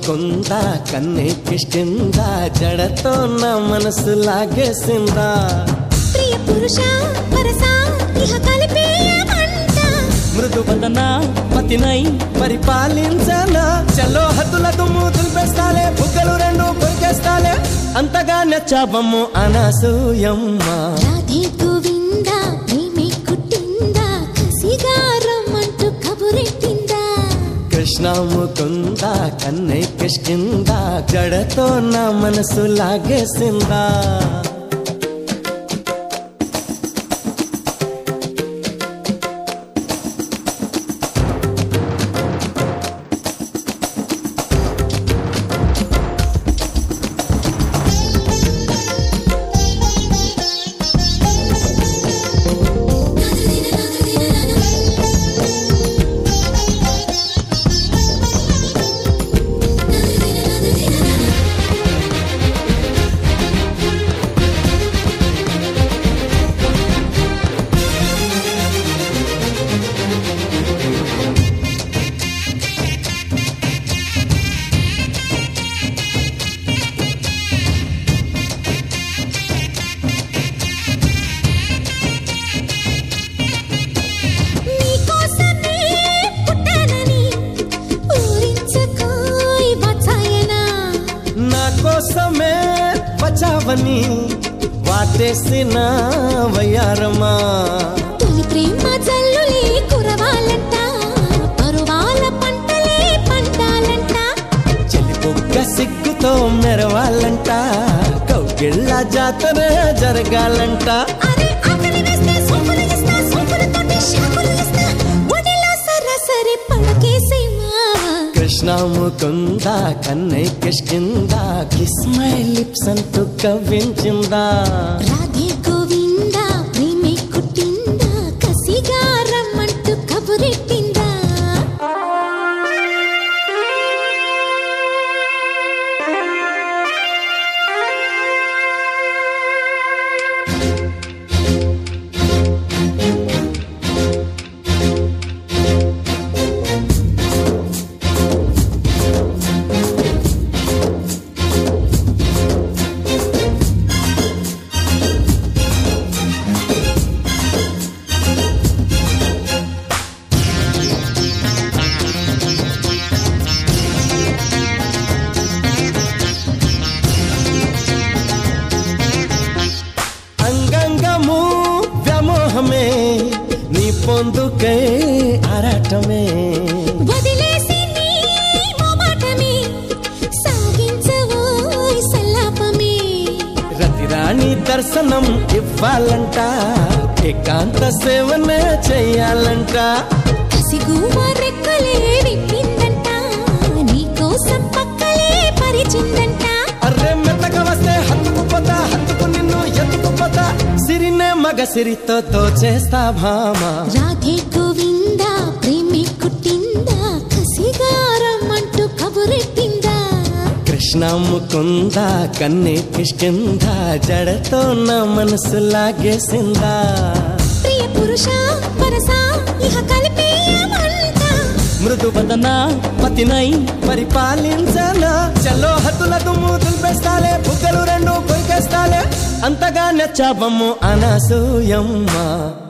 ముకుంద కన్నెక్కిష్టిందా జడతో నా మనసు లాగేసిందా ప్రియ పురుష వరస ఇహ కలిపేయమంట మృదు వదన పతినై పరిపాలించనా చలో హద్దుల దుమ్ము దులిపేస్తాలే బుగ్గలు రెండు కొరికేస్తాలే అంతగా నచ్చావమ్ము అనసూయమ్మ రాధే గోవింద ప్రేమే కుట్టిందా కసిగా రమ్మంటూ కబురెట్టిందా కృష్ణ ముకుంద కన్నెక్కిష్టిందా జడతో నా మనసు లాగేసిందా కోసమే వచ్చావని వాటేసిన వయ్యారమా తొలి ప్రేమ జల్లులే కురవాలంట పరువాల పంటలే పంటాలంట చెలిపొక్క సిగ్గుతో మెరవాలంట కౌగిళ్ళ జాతర జరగాలంట అరే ఆకలి వేస్తే సోపులు ఇస్తా సోపులతోటి షాపులు ఇస్తా ఒడిలో సరాసరి పడకేసేమా కృష్ణ ముకుంద కన్నెక్కిష్టిందా కిస్ మై లిప్స్ అంటూ కవ్వించిందా రాధే గోవింద ప్రేమే కుట్టిందా కసిగా రమ్మంటూ కబురెట్టిందా అంగంగము వ్యామోహమే నీ పొందుకై ఆరాటమే వదిలేసి నీ మోమాటమే సాగించవోయ్ సల్లాపమే రతిరాణి దర్శనం ఇవ్వాలంట ఏకాంత సేవనే చెయ్యాలంట కసిగుమ రెక్కలే విప్పిందంట నీకోసం పక్కలే పరిచిందంట అర్రే మెత్తగా వస్తే హత్తుకుపోతా హత్తుకు నిన్ను ఎత్తుకుపోతా సిరినే మగ సిరితో తోచేస్తా భామా రాధే గోవింద ప్రేమే కుట్టిందా కసిగా రమ్మంటూ కబురెట్టిందా కృష్ణ ముకుంద కన్నెక్కిష్టిందా జడతో నా మనసు లాగేసిందా ప్రియ పురుష వరస ఇహ కలిపేయమంట మృదు వదన పతినై పరిపాలించనా చలో హద్దుల దుమ్ము దులిపేస్తాలే బుగ్గలు రెండు కొరికేస్తాలే అంతగా నచ్చావమ్ము అనసూయమ్మ